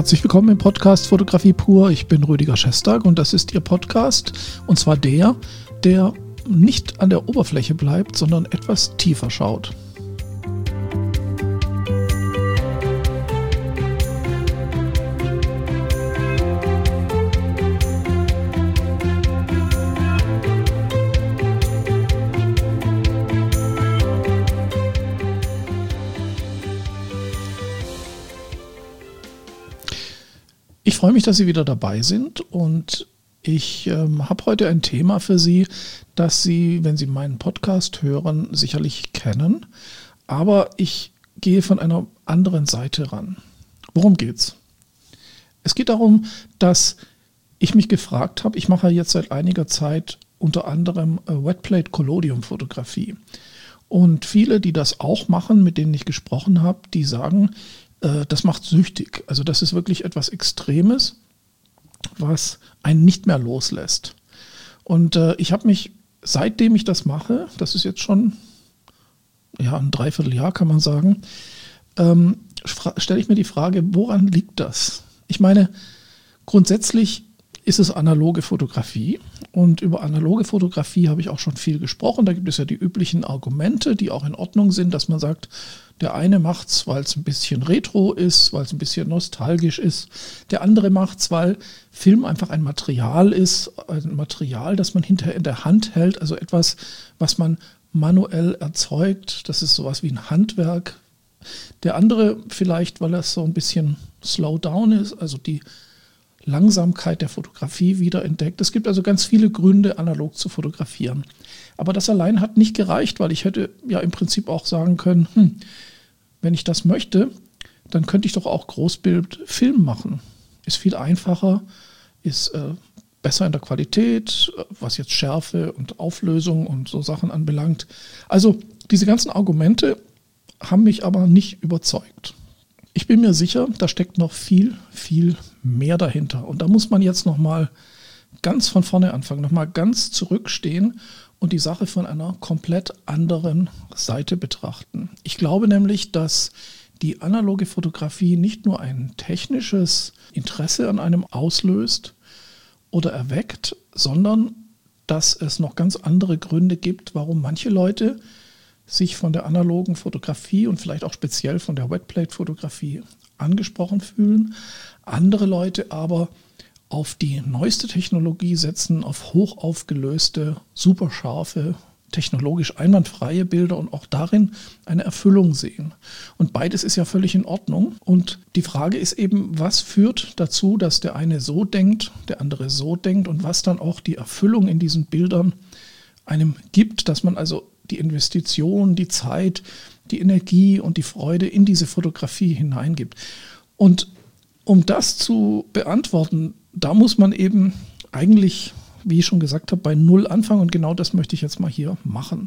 Herzlich willkommen im Podcast Fotografie pur. Ich bin Rüdiger Schestag und das ist Ihr Podcast. Und zwar der nicht an der Oberfläche bleibt, sondern etwas tiefer schaut. Ich freue mich, dass Sie wieder dabei sind und ich habe heute ein Thema für Sie, das Sie, wenn Sie meinen Podcast hören, sicherlich kennen. Aber ich gehe von einer anderen Seite ran. Worum geht's? Es geht darum, dass ich mich gefragt habe, ich mache jetzt seit einiger Zeit unter anderem Wetplate Collodium Fotografie. Und viele, die das auch machen, mit denen ich gesprochen habe, die sagen, das macht süchtig. Also das ist wirklich etwas Extremes, was einen nicht mehr loslässt. Und ich habe mich, seitdem ich das mache, das ist jetzt schon ein Dreivierteljahr, kann man sagen, stelle ich mir die Frage, woran liegt das? Ich meine, grundsätzlich ist es analoge Fotografie und über analoge Fotografie habe ich auch schon viel gesprochen. Da gibt es ja die üblichen Argumente, die auch in Ordnung sind, dass man sagt, der eine macht es, weil es ein bisschen retro ist, weil es ein bisschen nostalgisch ist. Der andere macht es, weil Film einfach ein Material ist, ein Material, das man hinterher in der Hand hält, also etwas, was man manuell erzeugt. Das ist sowas wie ein Handwerk. Der andere vielleicht, weil das so ein bisschen slow down ist, also die Langsamkeit der Fotografie wieder entdeckt. Es gibt also ganz viele Gründe, analog zu fotografieren. Aber das allein hat nicht gereicht, weil ich hätte ja im Prinzip auch sagen können, wenn ich das möchte, dann könnte ich doch auch Großbildfilm machen. Ist viel einfacher, ist besser in der Qualität, was jetzt Schärfe und Auflösung und so Sachen anbelangt. Also diese ganzen Argumente haben mich aber nicht überzeugt. Ich bin mir sicher, da steckt noch viel, viel mehr dahinter. Und da muss man jetzt nochmal ganz von vorne anfangen, nochmal ganz zurückstehen und die Sache von einer komplett anderen Seite betrachten. Ich glaube nämlich, dass die analoge Fotografie nicht nur ein technisches Interesse an einem auslöst oder erweckt, sondern dass es noch ganz andere Gründe gibt, warum manche Leute sich von der analogen Fotografie und vielleicht auch speziell von der Wetplate-Fotografie angesprochen fühlen. Andere Leute aber auf die neueste Technologie setzen, auf hochaufgelöste, superscharfe, technologisch einwandfreie Bilder und auch darin eine Erfüllung sehen. Und beides ist ja völlig in Ordnung. Und die Frage ist eben, was führt dazu, dass der eine so denkt, der andere so denkt und was dann auch die Erfüllung in diesen Bildern einem gibt, dass man also die Investition, die Zeit, die Energie und die Freude in diese Fotografie hineingibt. Und um das zu beantworten, da muss man eben eigentlich, wie ich schon gesagt habe, bei Null anfangen und genau das möchte ich jetzt mal hier machen.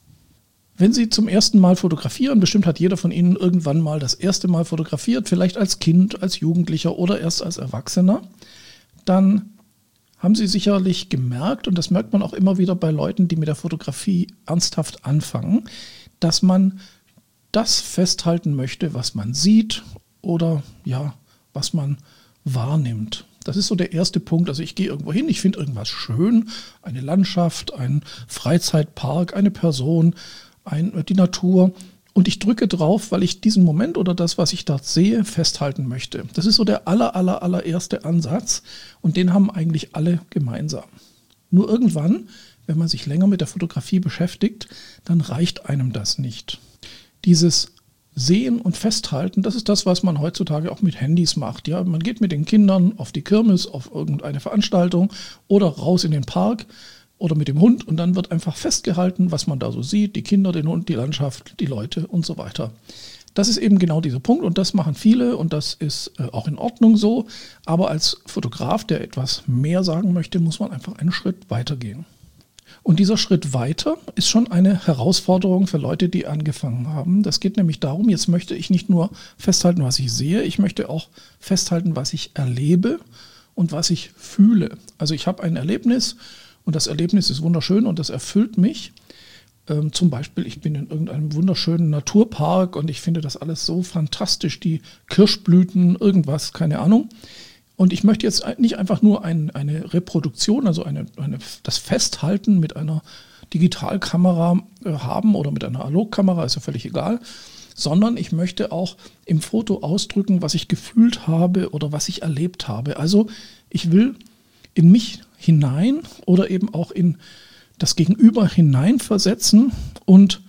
Wenn Sie zum ersten Mal fotografieren, bestimmt hat jeder von Ihnen irgendwann mal das erste Mal fotografiert, vielleicht als Kind, als Jugendlicher oder erst als Erwachsener, dann haben Sie sicherlich gemerkt, und das merkt man auch immer wieder bei Leuten, die mit der Fotografie ernsthaft anfangen, dass man das festhalten möchte, was man sieht oder was man wahrnimmt. Das ist so der erste Punkt. Also ich gehe irgendwo hin, ich finde irgendwas schön, eine Landschaft, ein Freizeitpark, eine Person, die Natur. Und ich drücke drauf, weil ich diesen Moment oder das, was ich dort sehe, festhalten möchte. Das ist so der allererste Ansatz und den haben eigentlich alle gemeinsam. Nur irgendwann, wenn man sich länger mit der Fotografie beschäftigt, dann reicht einem das nicht. Dieses Sehen und Festhalten, das ist das, was man heutzutage auch mit Handys macht. Ja, man geht mit den Kindern auf die Kirmes, auf irgendeine Veranstaltung oder raus in den Park oder mit dem Hund und dann wird einfach festgehalten, was man da so sieht, die Kinder, den Hund, die Landschaft, die Leute und so weiter. Das ist eben genau dieser Punkt und das machen viele und das ist auch in Ordnung so. Aber als Fotograf, der etwas mehr sagen möchte, muss man einfach einen Schritt weitergehen. Und dieser Schritt weiter ist schon eine Herausforderung für Leute, die angefangen haben. Das geht nämlich darum, jetzt möchte ich nicht nur festhalten, was ich sehe, ich möchte auch festhalten, was ich erlebe und was ich fühle. Also ich habe ein Erlebnis und das Erlebnis ist wunderschön und das erfüllt mich. Zum Beispiel, ich bin in irgendeinem wunderschönen Naturpark und ich finde das alles so fantastisch, die Kirschblüten, irgendwas, keine Ahnung. Und ich möchte jetzt nicht einfach nur eine Reproduktion, also das Festhalten mit einer Digitalkamera haben oder mit einer Analogkamera, ist ja völlig egal, sondern ich möchte auch im Foto ausdrücken, was ich gefühlt habe oder was ich erlebt habe. Also ich will in mich hinein oder eben auch in das Gegenüber hineinversetzen und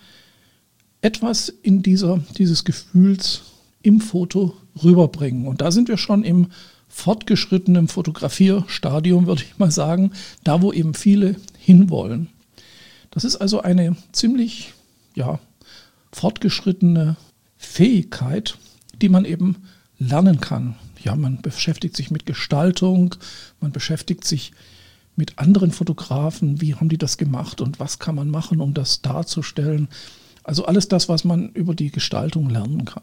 etwas in dieses Gefühls im Foto rüberbringen. Und da sind wir schon im fortgeschrittenen Fotografierstadium, würde ich mal sagen, da wo eben viele hinwollen. Das ist also eine ziemlich fortgeschrittene Fähigkeit, die man eben lernen kann. Ja, man beschäftigt sich mit Gestaltung, man beschäftigt sich mit anderen Fotografen, wie haben die das gemacht und was kann man machen, um das darzustellen. Also alles das, was man über die Gestaltung lernen kann.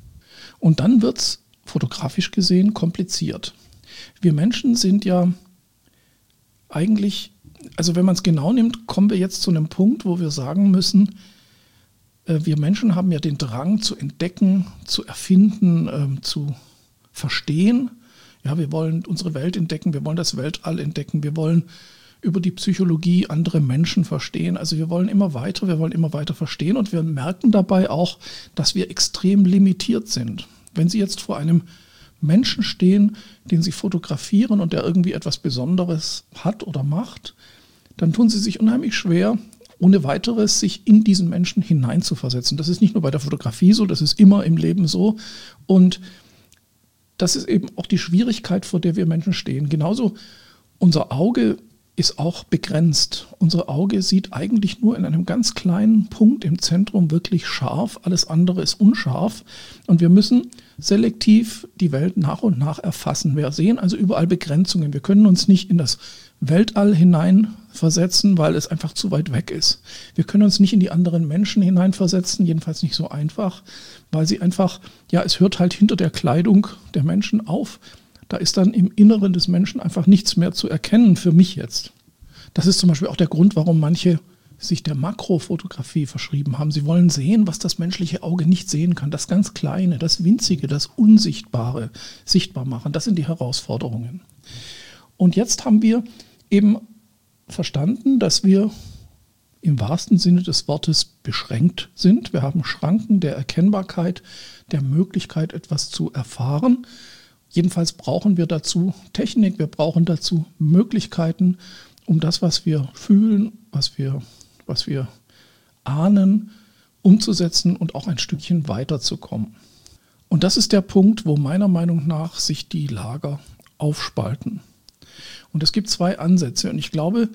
Und dann wird es fotografisch gesehen kompliziert. Wir Menschen sind ja eigentlich, also wenn man es genau nimmt, kommen wir jetzt zu einem Punkt, wo wir sagen müssen, wir Menschen haben ja den Drang zu entdecken, zu erfinden, zu verstehen. Ja, wir wollen unsere Welt entdecken, wir wollen das Weltall entdecken, wir wollen über die Psychologie andere Menschen verstehen. Also wir wollen immer weiter verstehen und wir merken dabei auch, dass wir extrem limitiert sind. Wenn Sie jetzt vor einem Menschen stehen, den Sie fotografieren und der irgendwie etwas Besonderes hat oder macht, dann tun Sie sich unheimlich schwer, ohne weiteres sich in diesen Menschen hineinzuversetzen. Das ist nicht nur bei der Fotografie so, das ist immer im Leben so. Und das ist eben auch die Schwierigkeit, vor der wir Menschen stehen. Genauso unser Auge ist auch begrenzt. Unser Auge sieht eigentlich nur in einem ganz kleinen Punkt im Zentrum wirklich scharf. Alles andere ist unscharf. Und wir müssen selektiv die Welt nach und nach erfassen. Wir sehen also überall Begrenzungen. Wir können uns nicht in das Weltall hineinversetzen, weil es einfach zu weit weg ist. Wir können uns nicht in die anderen Menschen hineinversetzen, jedenfalls nicht so einfach, weil sie einfach, es hört halt hinter der Kleidung der Menschen auf. Da ist dann im Inneren des Menschen einfach nichts mehr zu erkennen, für mich jetzt. Das ist zum Beispiel auch der Grund, warum manche sich der Makrofotografie verschrieben haben. Sie wollen sehen, was das menschliche Auge nicht sehen kann. Das ganz Kleine, das Winzige, das Unsichtbare sichtbar machen. Das sind die Herausforderungen. Und jetzt haben wir eben verstanden, dass wir im wahrsten Sinne des Wortes beschränkt sind. Wir haben Schranken der Erkennbarkeit, der Möglichkeit, etwas zu erfahren. Jedenfalls brauchen wir dazu Technik, wir brauchen dazu Möglichkeiten, um das, was wir fühlen, was wir ahnen, umzusetzen und auch ein Stückchen weiterzukommen. Und das ist der Punkt, wo meiner Meinung nach sich die Lager aufspalten. Und es gibt zwei Ansätze und ich glaube,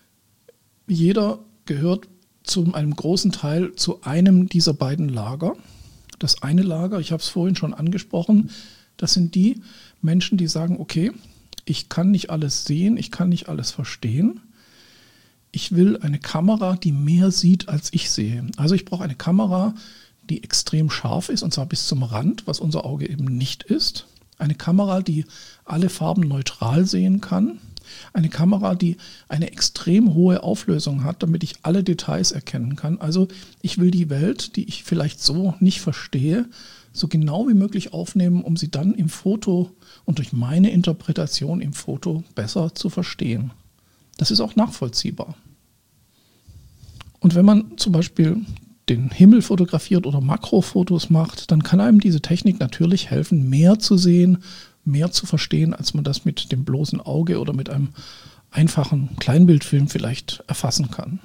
jeder gehört zu einem großen Teil zu einem dieser beiden Lager. Das eine Lager, ich habe es vorhin schon angesprochen, das sind die Menschen, die sagen, okay, ich kann nicht alles sehen, ich kann nicht alles verstehen. Ich will eine Kamera, die mehr sieht, als ich sehe. Also ich brauche eine Kamera, die extrem scharf ist, und zwar bis zum Rand, was unser Auge eben nicht ist. Eine Kamera, die alle Farben neutral sehen kann. Eine Kamera, die eine extrem hohe Auflösung hat, damit ich alle Details erkennen kann. Also ich will die Welt, die ich vielleicht so nicht verstehe, so genau wie möglich aufnehmen, um sie dann im Foto und durch meine Interpretation im Foto besser zu verstehen. Das ist auch nachvollziehbar. Und wenn man zum Beispiel den Himmel fotografiert oder Makrofotos macht, dann kann einem diese Technik natürlich helfen, mehr zu sehen, mehr zu verstehen, als man das mit dem bloßen Auge oder mit einem einfachen Kleinbildfilm vielleicht erfassen kann.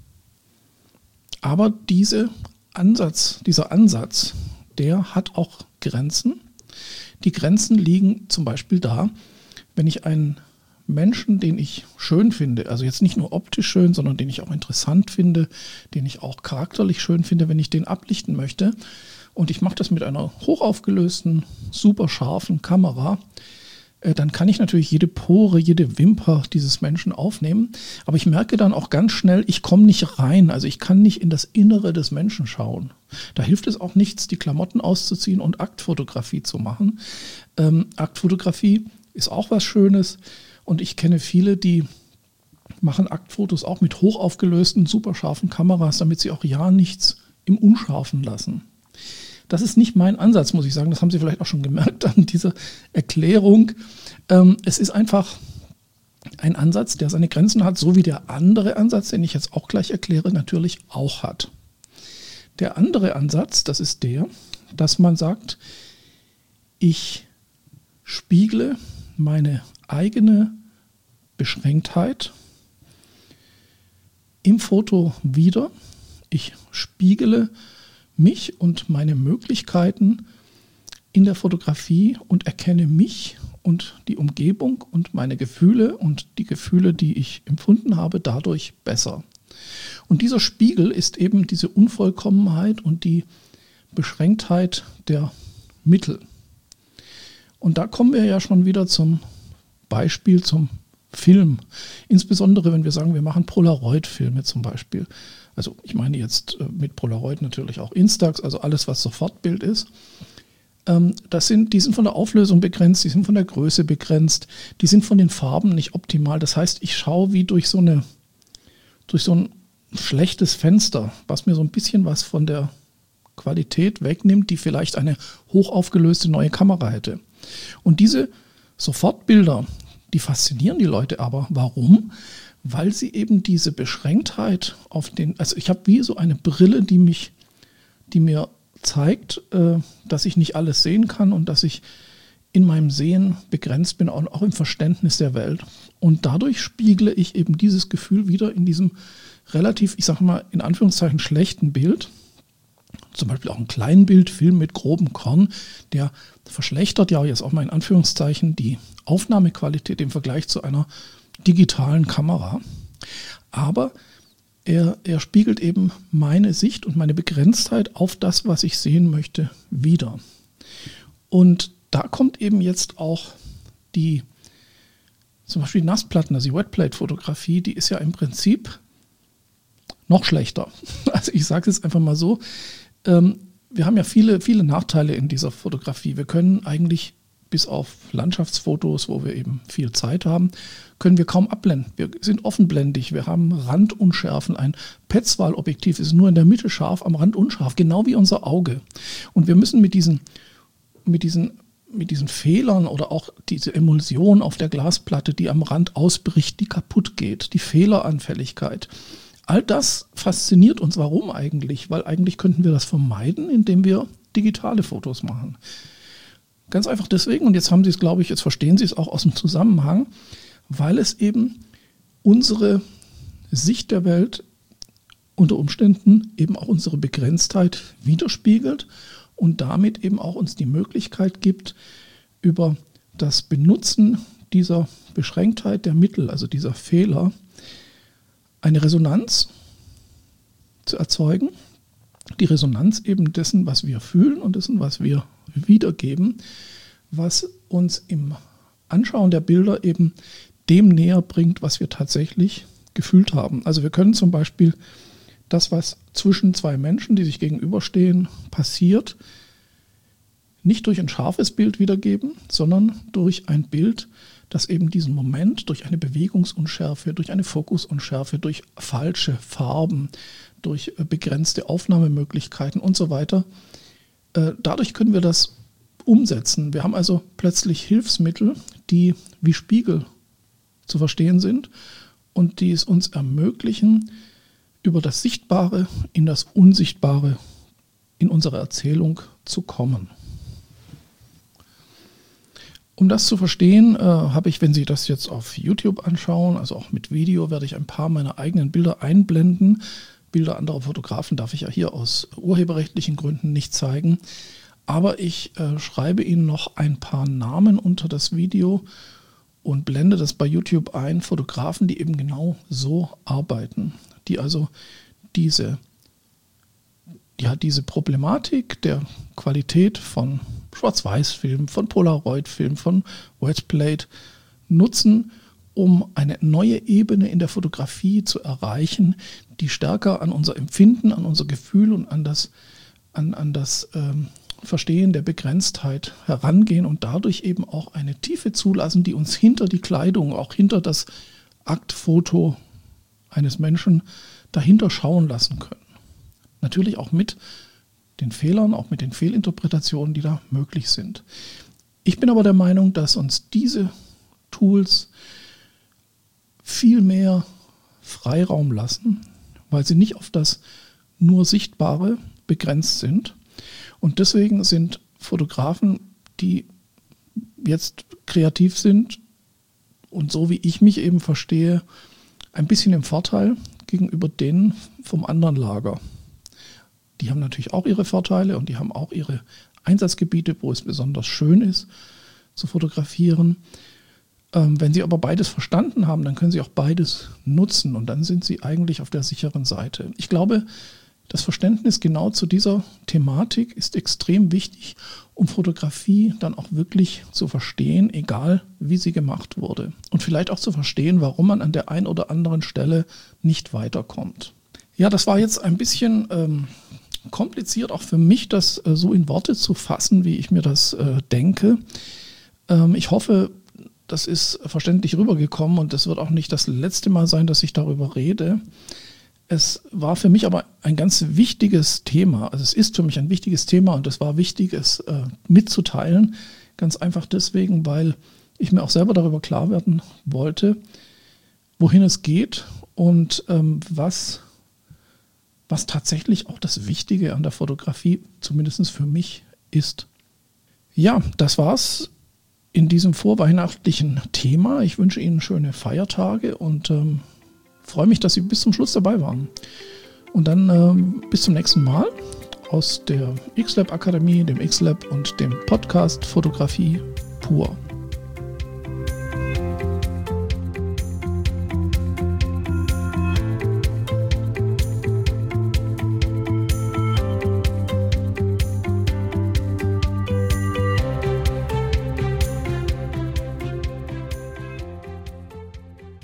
Aber dieser Ansatz, der hat auch Grenzen. Die Grenzen liegen zum Beispiel da, wenn ich einen Menschen, den ich schön finde, also jetzt nicht nur optisch schön, sondern den ich auch interessant finde, den ich auch charakterlich schön finde, wenn ich den ablichten möchte, und ich mache das mit einer hochaufgelösten, super scharfen Kamera, dann kann ich natürlich jede Pore, jede Wimper dieses Menschen aufnehmen. Aber ich merke dann auch ganz schnell, ich komme nicht rein. Also ich kann nicht in das Innere des Menschen schauen. Da hilft es auch nichts, die Klamotten auszuziehen und Aktfotografie zu machen. Aktfotografie ist auch was Schönes. Und ich kenne viele, die machen Aktfotos auch mit hochaufgelösten, superscharfen Kameras, damit sie auch ja nichts im Unscharfen lassen. Das ist nicht mein Ansatz, muss ich sagen. Das haben Sie vielleicht auch schon gemerkt an dieser Erklärung. Es ist einfach ein Ansatz, der seine Grenzen hat, so wie der andere Ansatz, den ich jetzt auch gleich erkläre, natürlich auch hat. Der andere Ansatz, das ist der, dass man sagt, ich spiegle meine eigene Beschränktheit im Foto wider. Ich spiegele mich und meine Möglichkeiten in der Fotografie und erkenne mich und die Umgebung und meine Gefühle und die Gefühle, die ich empfunden habe, dadurch besser. Und dieser Spiegel ist eben diese Unvollkommenheit und die Beschränktheit der Mittel. Und da kommen wir ja schon wieder zum Beispiel, zum Film. Insbesondere, wenn wir sagen, wir machen Polaroid-Filme zum Beispiel. Also ich meine jetzt mit Polaroid natürlich auch Instax, also alles, was Sofortbild ist. Die sind von der Auflösung begrenzt, die sind von der Größe begrenzt, die sind von den Farben nicht optimal. Das heißt, ich schaue wie durch so ein schlechtes Fenster, was mir so ein bisschen was von der Qualität wegnimmt, die vielleicht eine hochaufgelöste neue Kamera hätte. Und diese Sofortbilder, die faszinieren die Leute aber. Warum? Weil sie eben diese Beschränktheit also ich habe wie so eine Brille, die mir zeigt, dass ich nicht alles sehen kann und dass ich in meinem Sehen begrenzt bin, auch im Verständnis der Welt. Und dadurch spiegle ich eben dieses Gefühl wieder in diesem relativ, ich sage mal, in Anführungszeichen schlechten Bild. Zum Beispiel auch ein Kleinbildfilm mit grobem Korn, der verschlechtert ja jetzt auch mal in Anführungszeichen die Aufnahmequalität im Vergleich zu einer digitalen Kamera. Aber er spiegelt eben meine Sicht und meine Begrenztheit auf das, was ich sehen möchte, wider. Und da kommt eben jetzt auch zum Beispiel Nassplatten, also die Wetplate-Fotografie, die ist ja im Prinzip noch schlechter. Also ich sage es jetzt einfach mal so, wir haben ja viele, viele Nachteile in dieser Fotografie. Wir können eigentlich bis auf Landschaftsfotos, wo wir eben viel Zeit haben, können wir kaum abblenden. Wir sind offenblendig, wir haben Randunschärfen. Ein Petzval-Objektiv ist nur in der Mitte scharf, am Rand unscharf, genau wie unser Auge. Und wir müssen mit diesen Fehlern oder auch diese Emulsion auf der Glasplatte, die am Rand ausbricht, die kaputt geht, die Fehleranfälligkeit. All das fasziniert uns. Warum eigentlich? Weil eigentlich könnten wir das vermeiden, indem wir digitale Fotos machen. Ganz einfach deswegen, und jetzt haben Sie es, glaube ich, jetzt verstehen Sie es auch aus dem Zusammenhang, weil es eben unsere Sicht der Welt unter Umständen eben auch unsere Begrenztheit widerspiegelt und damit eben auch uns die Möglichkeit gibt, über das Benutzen dieser Beschränktheit der Mittel, also dieser Fehler, eine Resonanz zu erzeugen. Die Resonanz eben dessen, was wir fühlen und dessen, was wir wiedergeben, was uns im Anschauen der Bilder eben dem näher bringt, was wir tatsächlich gefühlt haben. Also wir können zum Beispiel das, was zwischen zwei Menschen, die sich gegenüberstehen, passiert, nicht durch ein scharfes Bild wiedergeben, sondern durch ein Bild, das eben diesen Moment durch eine Bewegungsunschärfe, durch eine Fokusunschärfe, durch falsche Farben, durch begrenzte Aufnahmemöglichkeiten und so weiter, dadurch können wir das umsetzen. Wir haben also plötzlich Hilfsmittel, die wie Spiegel zu verstehen sind und die es uns ermöglichen, über das Sichtbare in das Unsichtbare in unserer Erzählung zu kommen. Um das zu verstehen, habe ich, wenn Sie das jetzt auf YouTube anschauen, also auch mit Video, werde ich ein paar meiner eigenen Bilder einblenden. Bilder anderer Fotografen darf ich ja hier aus urheberrechtlichen Gründen nicht zeigen. Aber ich schreibe Ihnen noch ein paar Namen unter das Video und blende das bei YouTube ein. Fotografen, die eben genau so arbeiten, die also diese Problematik der Qualität von Schwarz-Weiß-Film, von Polaroid-Film, von Wetplate nutzen, um eine neue Ebene in der Fotografie zu erreichen, die stärker an unser Empfinden, an unser Gefühl und an das Verstehen der Begrenztheit herangehen und dadurch eben auch eine Tiefe zulassen, die uns hinter die Kleidung, auch hinter das Aktfoto eines Menschen dahinter schauen lassen können. Natürlich auch mit den Fehlern, auch mit den Fehlinterpretationen, die da möglich sind. Ich bin aber der Meinung, dass uns diese Tools viel mehr Freiraum lassen, weil sie nicht auf das nur Sichtbare begrenzt sind. Und deswegen sind Fotografen, die jetzt kreativ sind und so wie ich mich eben verstehe, ein bisschen im Vorteil gegenüber denen vom anderen Lager. Die haben natürlich auch ihre Vorteile und die haben auch ihre Einsatzgebiete, wo es besonders schön ist zu fotografieren. Wenn sie aber beides verstanden haben, dann können sie auch beides nutzen und dann sind sie eigentlich auf der sicheren Seite. Ich glaube, das Verständnis genau zu dieser Thematik ist extrem wichtig, um Fotografie dann auch wirklich zu verstehen, egal wie sie gemacht wurde. Und vielleicht auch zu verstehen, warum man an der einen oder anderen Stelle nicht weiterkommt. Ja, das war jetzt ein bisschen kompliziert, auch für mich, das so in Worte zu fassen, wie ich mir das denke. Ich hoffe, das ist verständlich rübergekommen und das wird auch nicht das letzte Mal sein, dass ich darüber rede. Es war für mich aber ein ganz wichtiges Thema. Also es ist für mich ein wichtiges Thema und es war wichtig, es mitzuteilen. Ganz einfach deswegen, weil ich mir auch selber darüber klar werden wollte, wohin es geht und was tatsächlich auch das Wichtige an der Fotografie, zumindest für mich, ist. Ja, das war's in diesem vorweihnachtlichen Thema. Ich wünsche Ihnen schöne Feiertage und freue mich, dass Sie bis zum Schluss dabei waren. Und dann bis zum nächsten Mal aus der X-Lab Akademie, dem X-Lab und dem Podcast Fotografie pur.